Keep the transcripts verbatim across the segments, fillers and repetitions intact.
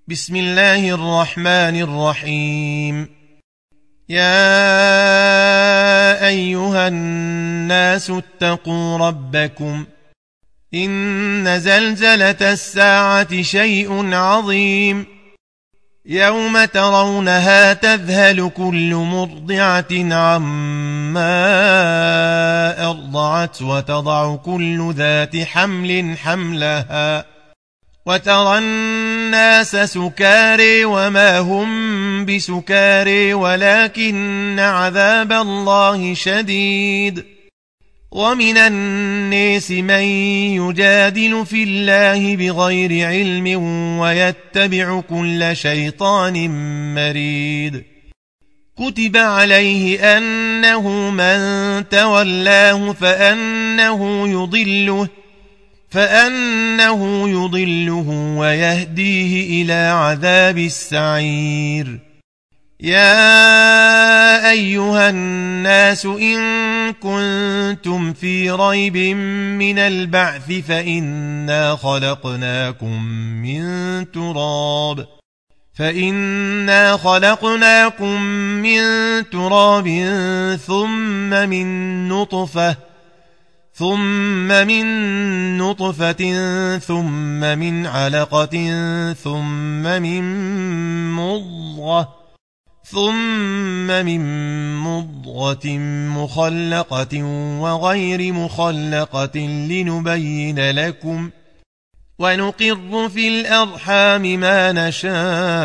بسم الله الرحمن الرحيم. يا أيها الناس اتقوا ربكم إن زلزلة الساعة شيء عظيم يوم ترونها تذهل كل مرضعة عما أرضعت وتضع كل ذات حمل حملها وترى الناس سكاري وما هم بسكاري ولكن عذاب الله شديد. ومن الناس من يجادل في الله بغير علم ويتبع كل شيطان مريد. كتب عليه أنه من تولاه فأنه يضله فأنه يضله ويهديه إلى عذاب السعير. يا أيها الناس إن كنتم في ريب من البعث فإنا خلقناكم من تراب فإنا خلقناكم من تراب ثم من نطفة ثم من نطفة ثم من علقة ثم من مضغة ثم من مضغة مخلقة وغير مخلقة لنبين لكم ونقر في الأرحام ما نشاء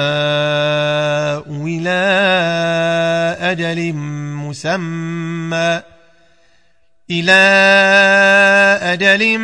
إلى أجل مسمى إلى أجل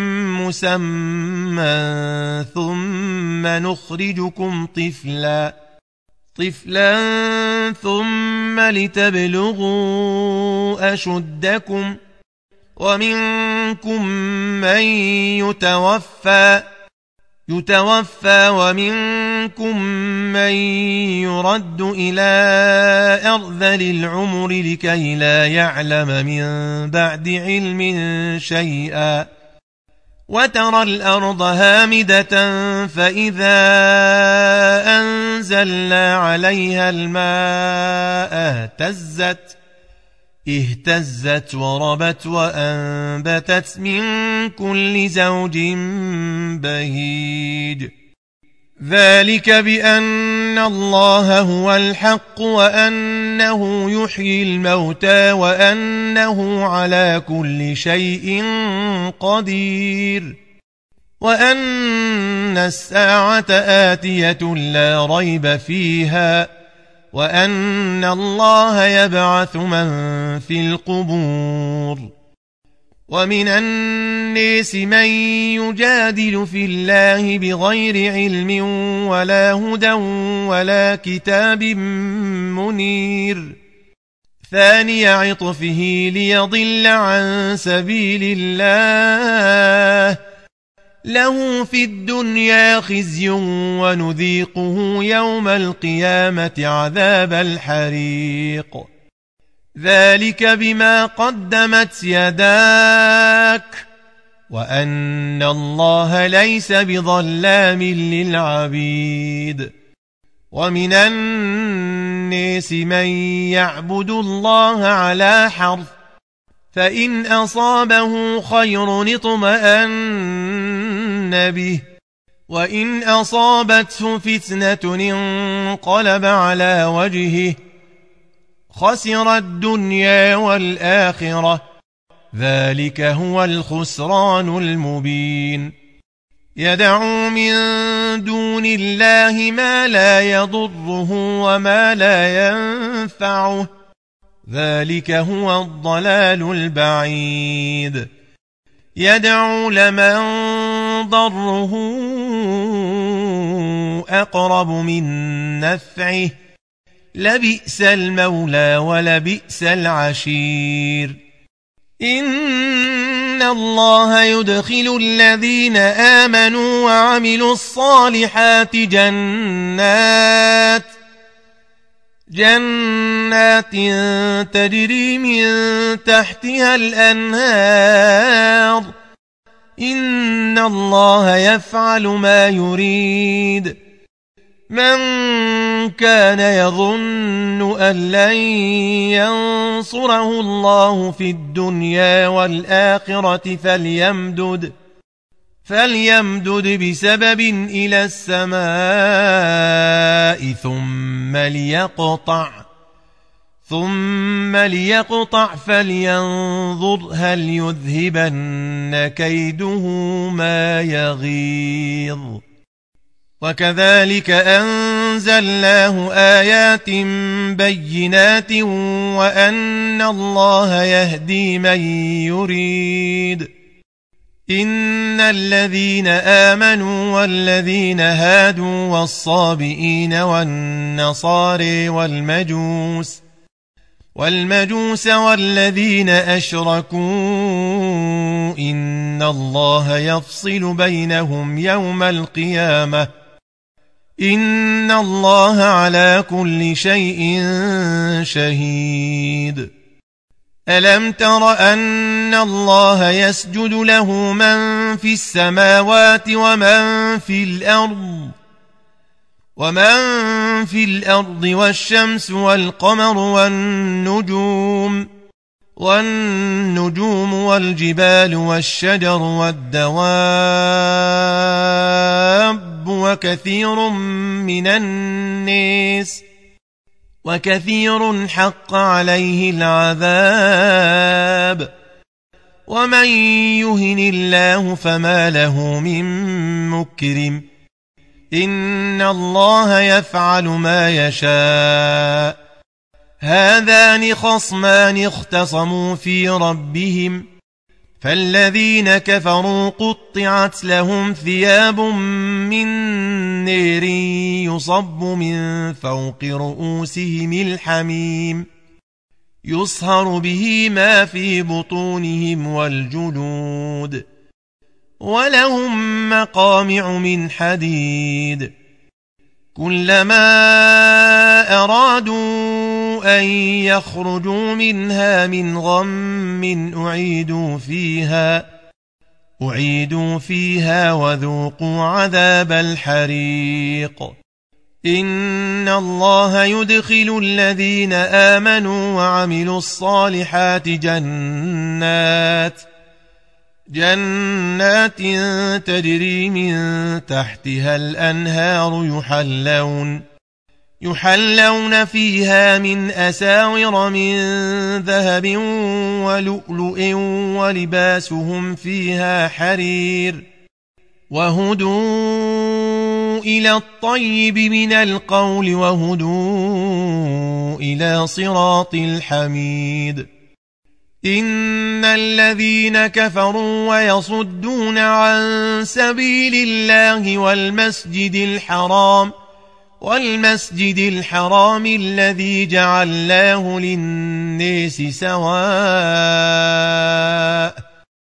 مسمى ثم نخرجكم طفلا طفلا ثم لتبلغوا أشدكم ومنكم من يتوفى يتوفى ومنكم من يرد إلى أرذل العمر لكي لا يعلم من بعد علم شيئا. وترى الأرض هامدة فإذا أنزلنا عليها الماء اهتزت اهتزت وربت وأنبتت من كل زوج بهيج. ذلك بأن الله هو الحق وأنه يحيي الموتى وأنه على كل شيء قدير وأن الساعة آتية لا ريب فيها وأن الله يبعث من في القبور. ومن الناس من يجادل في الله بغير علم ولا هدى ولا كتاب منير. ثاني عطفه ليضل عن سبيل الله له في الدنيا خزي ونذيقه يوم القيامة عذاب الحريق. ذلك بما قدمت يداك وأن الله ليس بظلام للعبيد. ومن الناس من يعبد الله على حرف فإن أصابه خير اطمأن به وإن أصابته فتنة انقلب على وجهه خسر الدنيا والآخرة ذلك هو الخسران المبين. يدعو من دون الله ما لا يضره وما لا ينفعه ذلك هو الضلال البعيد. يدعو لمن ضره أقرب من نفعه لبئس المولى ولبئس العشير. إن الله يدخل الذين آمنوا وعملوا الصالحات جنات جنات تجري من تحتها الأنهار إن الله يفعل ما يريد. من كان يظن أن لن ينصره الله في الدنيا والآخرة فليمدد فليمدد بسبب إلى السماء ثم ليقطع ثم ليقطع فلينظر هل يذهبن كيده ما يغيظ. وكذلك أنزلناه آيات بينات وأن الله يهدي من يريد. إن الذين آمنوا والذين هادوا والصابئين والنصارى والمجوس والمجوس والذين أشركوا إن الله يفصل بينهم يوم القيامة إن الله على كل شيء شهيد. ألم تر أن الله يسجد له من في السماوات ومن في الأرض ومن في الأرض والشمس والقمر والنجوم والنجوم والجبال والشجر والدواب وكثير من الناس وكثير حق عليه العذاب ومن يهن الله فما له من مكرم إن الله يفعل ما يشاء. هذان خصمان اختصموا في ربهم فالذين كفروا قطعت لهم ثياب من نار يصب من فوق رؤوسهم الحميم يصهر به ما في بطونهم والجلود ولهم مقامع من حديد كلما أرادوا أن يخرجوا منها من غم أعيدوا فيها أعيدوا فيها وذوقوا عذاب الحريق. إن الله يدخل الذين آمنوا وعملوا الصالحات جنات جنات تجري من تحتها الأنهار يحلون يحلون فيها من أساور من ذهب ولؤلؤ ولباسهم فيها حرير وهدوا إلى الطيب من القول وهدوا إلى صراط الحميد. إن الذين كفروا ويصدون عن سبيل الله والمسجد الحرام والمسجد الحرام الذي جعلناه للناس سواء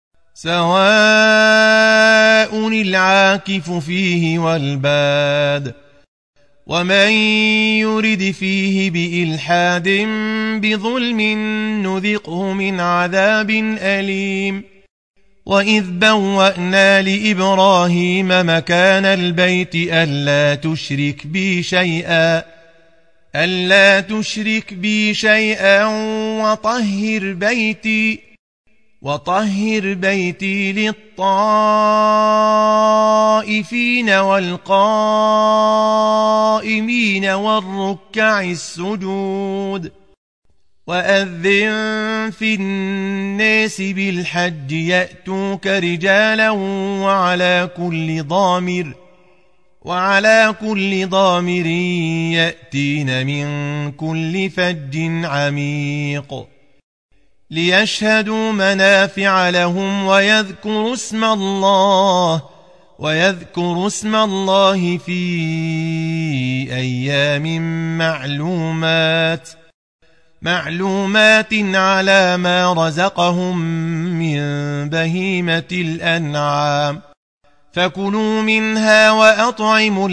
سواء العاكف فيه والباد ومن يرد فيه بإلحاد بظلم نذقه من عذاب أليم. وإذ بوأنا لإبراهيم مكان البيت ألا تشرك بي شيئا ألا تشرك بي شيئا وطهر بيتي وطهر بيتي للطائفين والقائمين والركع السجود. وأذن في الناس بالحج يأتوك رجالا وعلى كل ضامر وعلى كل ضامر يأتين من كل فج عميق ليشهدوا منافع لهم ويذكروا اسم الله ويذكروا اسم الله في أيام معلومات معلومات على ما رزقهم من بهيمة الأنعام فكلوا منها وأطعموا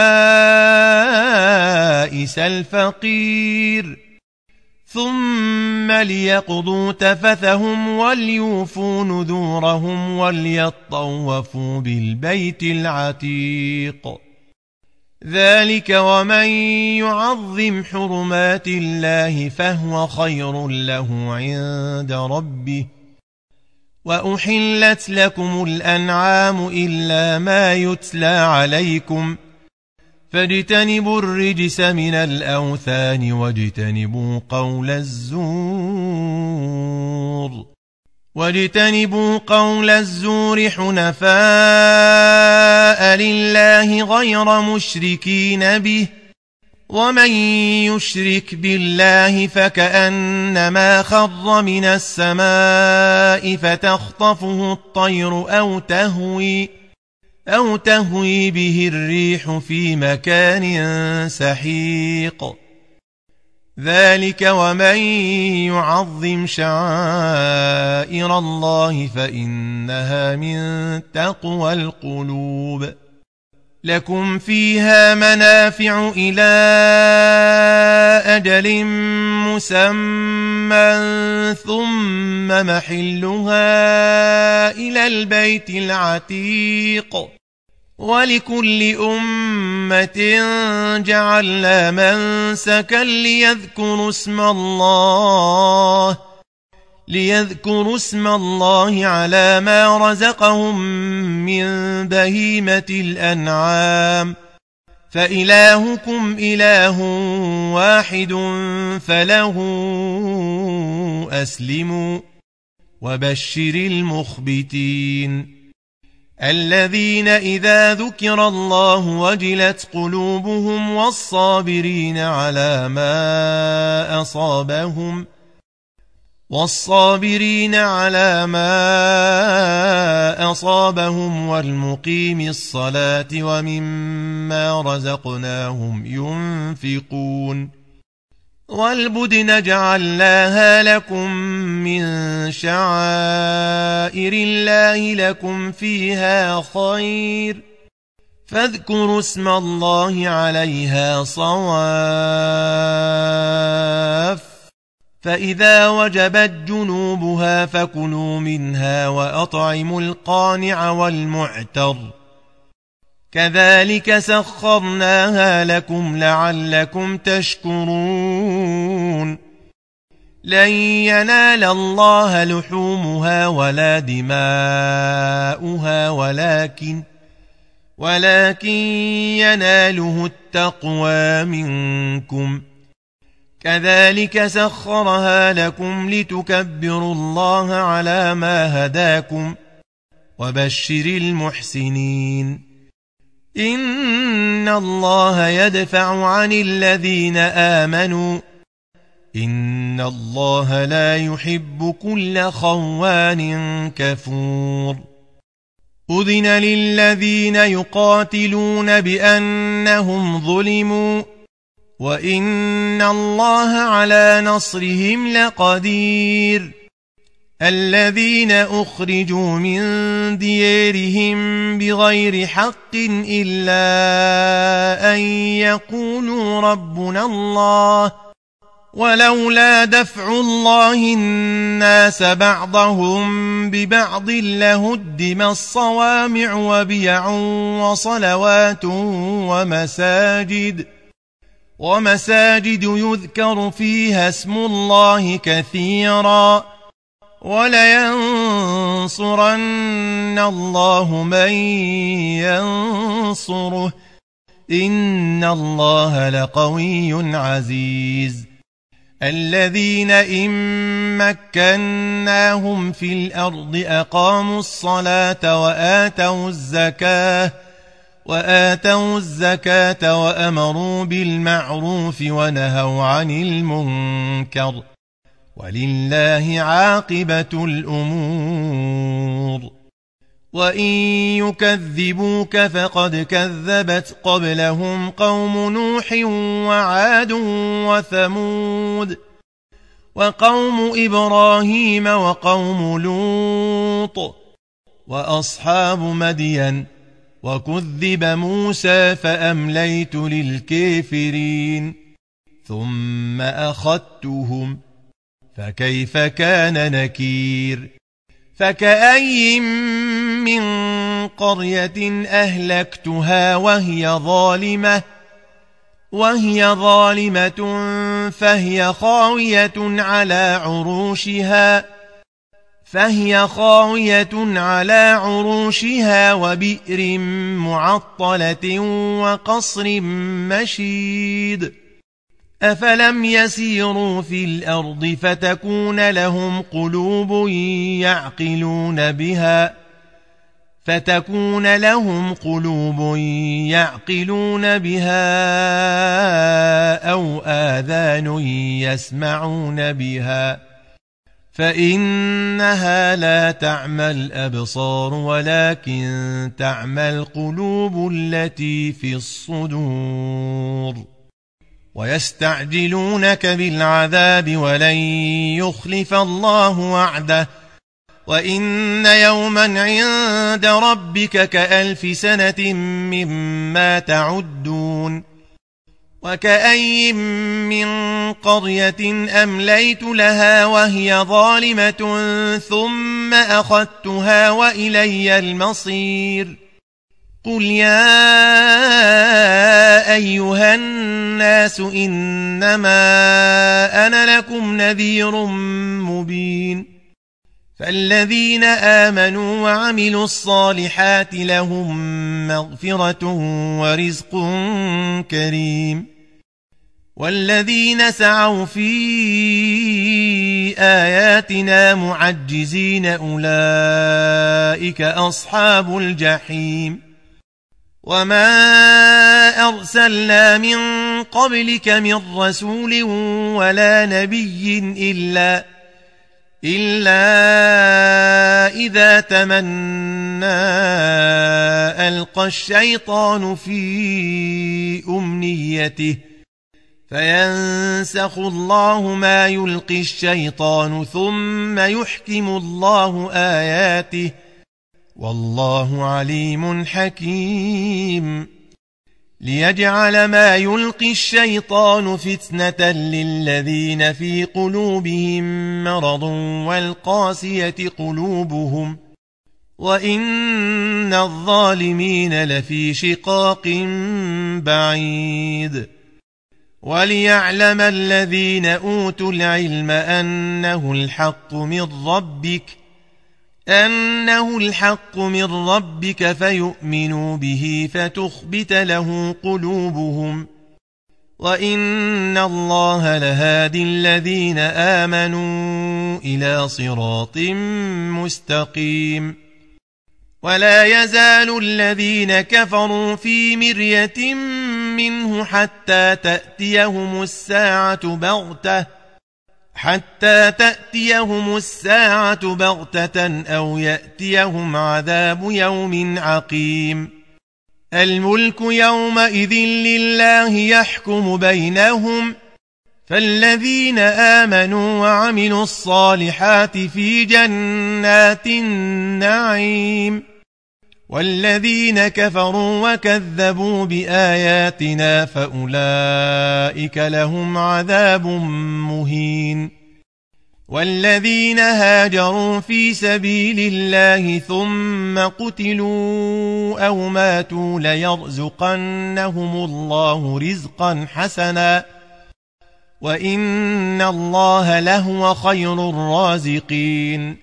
البائس الفقير ثم ليقضوا تفثهم وليوفوا نذورهم وليطوفوا بالبيت العتيق ذلك ومن يعظم حرمات الله فهو خير له عند ربه. وأحلت لكم الأنعام إلا ما يتلى عليكم فاجتنبوا الرجس من الأوثان واجتنبوا قول الزور واجتنبوا قول الزور حنفاء لله غير مشركين به ومن يشرك بالله فكأنما خر من السماء فتخطفه الطير أو تهوي أو تهوي به الريح في مكان سحيق. ذلك ومن يعظم شعائر الله فإنها من تقوى القلوب. لكم فيها منافع إلى أجل مسمى ثم محلها إلى البيت العتيق. ولكل أمة جعلنا منسكا ليذكروا اسم الله ليذكروا اسم الله على ما رزقهم من بهيمة الأنعام فإلهكم إله واحد فله أسلموا. وبشر المخبتين الذين إذا ذكر الله وجلت قلوبهم والصابرين على ما أصابهم والصابرين على ما أصابهم والمقيم الصلاة ومما رزقناهم ينفقون. والبدن جعلناها لكم من شعائر الله لكم فيها خير فاذكروا اسم الله عليها صواف فإذا وجبت جنوبها فكلوا منها وأطعموا القانع والمعتر كذلك سخرناها لكم لعلكم تشكرون. لن ينال الله لحومها ولا دماؤها ولكن ولكن يناله التقوى منكم. كذلك سخرها لكم لتكبروا الله على ما هداكم. وبشر المحسنين إن الله يدفع عن الذين آمنوا إن الله لا يحب كل خوان كفور. أذن للذين يقاتلون بأنهم ظلموا وإن الله على نصرهم لقدير. الذين أخرجوا من ديارهم بغير حق إلا أن يقولوا ربنا الله ولولا دفع الله الناس بعضهم ببعض لهدم الصوامع وبيع وصلوات ومساجد ومساجد يذكر فيها اسم الله كثيرا ولينصرن الله من ينصره إن الله لقوي عزيز. الذين إن مكناهم في الأرض أقاموا الصلاة وآتوا الزكاة وآتوا الزكاة وأمروا بالمعروف ونهوا عن المنكر ولله عاقبة الأمور. وإن يكذبوك فقد كذبت قبلهم قوم نوح وعاد وثمود وقوم إبراهيم وقوم لوط وأصحاب مدين وكذب موسى فأمليت للكافرين ثم أخذتهم فكيف كان نكير. فكأي من قرية أهلكتها وهي ظالمة وهي ظالمة فهي خاوية على عروشها فهي خاوية على عروشها وبئر معطلة وقصر مشيد أفلم يسيروا في الأرض فتكون لهم قلوب يعقلون بها فتكون لهم قلوب يعقلون بها أو آذان يسمعون بها فإنها لا تعمى الأبصار ولكن تعمى القلوب التي في الصدور ويستعجلونك بالعذاب ولن يخلف الله وعده وإن يوما عند ربك كألف سنة مما تعدون وكأي من قرية أمليت لها وهي ظالمة ثم أخذتها وإلي المصير قل يا أيها الناس إنما أنا لكم نذير مبين فالذين آمنوا وعملوا الصالحات لهم مغفرة ورزق كريم والذين سعوا في آياتنا معجزين أولئك أصحاب الجحيم وما أرسلنا من قبلك من رسول ولا نبي إلا إلا إذا تمنى ألقى الشيطان في أمنيته فينسخ الله ما يلقي الشيطان ثم يحكم الله آياته والله عليم حكيم ليجعل ما يلقي الشيطان فتنة للذين في قلوبهم مرض والقاسية قلوبهم وإن الظالمين لفي شقاق بعيد وليعلم الذين أوتوا العلم أنه الحق من ربك أنه الحق من ربك فيؤمنوا به فتخبت له قلوبهم وإن الله لهادي الذين آمنوا إلى صراط مستقيم ولا يزال الذين كفروا في مرية منه حتى تأتيهم الساعة بغتة حتى تأتيهم الساعة بغتة أو يأتيهم عذاب يوم عقيم الملك يومئذ لله يحكم بينهم فالذين آمنوا وعملوا الصالحات في جنات النعيم والذين كفروا وكذبوا بآياتنا فأولئك لهم عذاب مهين والذين هاجروا في سبيل الله ثم قتلوا أو ماتوا ليرزقنهم الله رزقا حسنا وإن الله لهو خير الرازقين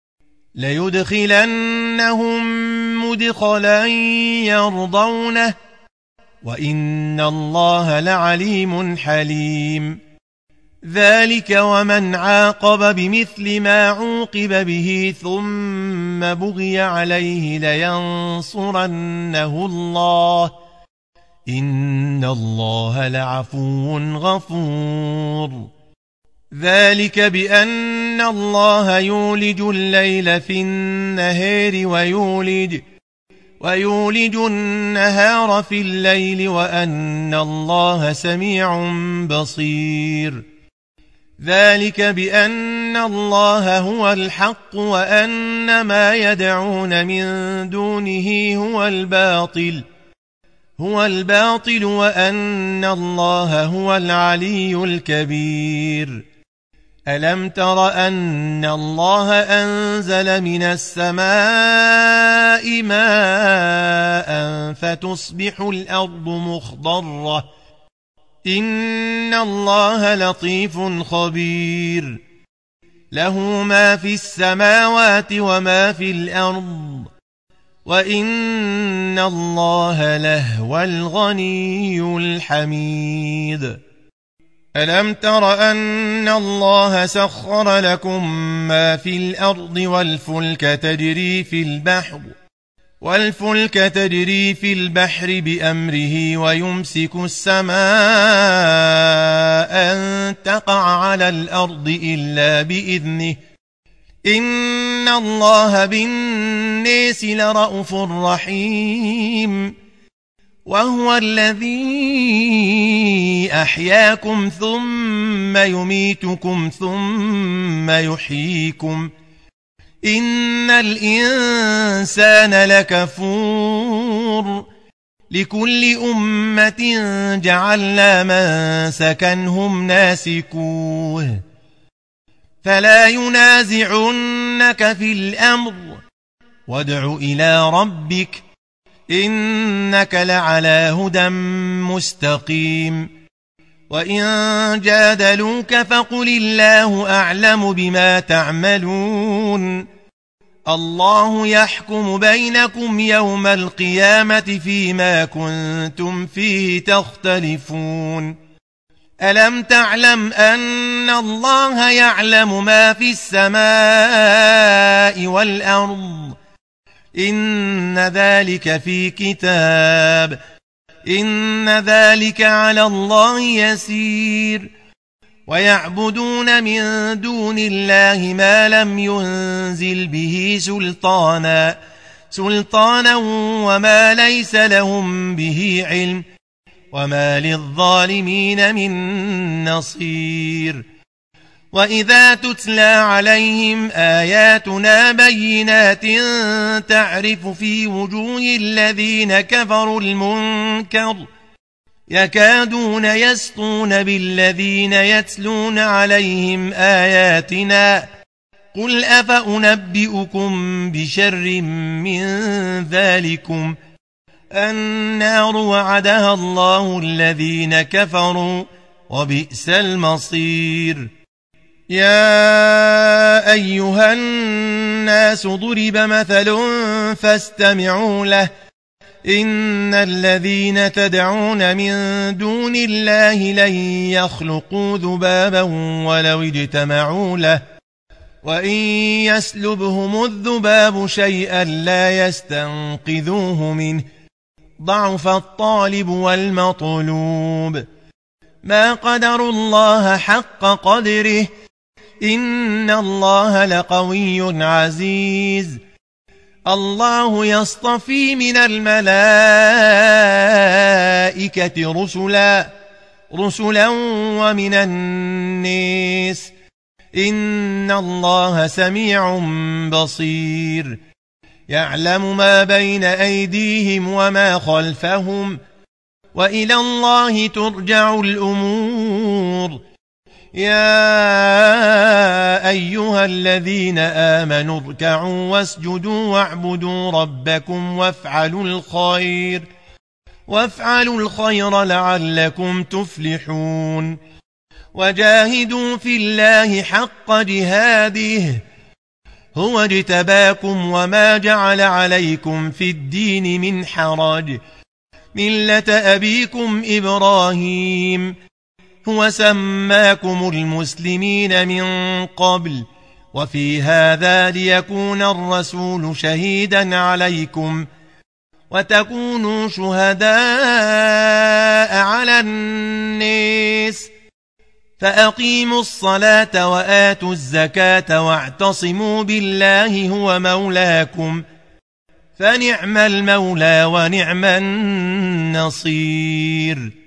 ليدخلنهم مدخلا يرضونه وإن الله لعليم حليم ذلك ومن عاقب بمثل ما عوقب به ثم بغي عليه لينصرنه الله إن الله لعفو غفور ذلك بأن الله يولج الليل في النهار ويولج ويولج النهار في الليل وأن الله سميع بصير ذلك بأن الله هو الحق وأن ما يدعون من دونه هو الباطل هو الباطل وأن الله هو العلي الكبير ألم تر أن الله أنزل من السماء ماء فتصبح الأرض مخضرة إن الله لطيف خبير له ما في السماوات وما في الأرض وإن الله لهو الغني الحميد ألم تر أن الله سخر لكم ما في الأرض والفلك تجري في البحر والفلك تجري في البحر بأمره ويمسك السماء أن تقع على الأرض إلا بإذنه إن الله بالناس لرءوف رحيم وهو الذي أحياكم ثم يميتكم ثم يحييكم إن الإنسان لكفور لكل أمة جعلنا منسكا هم ناسكوه فلا ينازعنك في الأمر وادع إلى ربك إنك لعلى هدى مستقيم وإن جادلوك فقل الله أعلم بما تعملون الله يحكم بينكم يوم القيامة فيما كنتم فيه تختلفون ألم تعلم أن الله يعلم ما في السماء والأرض إن ذلك في كتاب إن ذلك على الله يسير ويعبدون من دون الله ما لم ينزل به سلطانا سلطانا وما ليس لهم به علم وما للظالمين من نصير وإذا تتلى عليهم آياتنا بينات تعرف في وجوه الذين كفروا المنكر يكادون يسطون بالذين يتلون عليهم آياتنا قل أفأنبئكم بشر من ذلكم النار وعدها الله الذين كفروا وبئس المصير يا أيها الناس ضرب مثل فاستمعوا له إن الذين تدعون من دون الله لن يخلقوا ذبابا ولو اجتمعوا له وإن يسلبهم الذباب شيئا لا يستنقذوه منه ضعف الطالب والمطلوب ما قدروا الله حق قدره إن الله لقوي عزيز الله يصطفي من الملائكة رسلا رسلا ومن الناس إن الله سميع بصير يعلم ما بين أيديهم وما خلفهم وإلى الله ترجع الأمور يا أيها الذين آمنوا اركعوا واسجدوا واعبدوا ربكم وافعلوا الخير وافعلوا الخير لعلكم تفلحون وجاهدوا في الله حق جهاده هو اجتباكم وما جعل عليكم في الدين من حرج ملة أبيكم إبراهيم هو سماكم المسلمين من قبل وفي هذا ليكون الرسول شهيدا عليكم وتكونوا شهداء على الناس فأقيموا الصلاة وآتوا الزكاة واعتصموا بالله هو مولاكم فنعم المولى ونعم النصير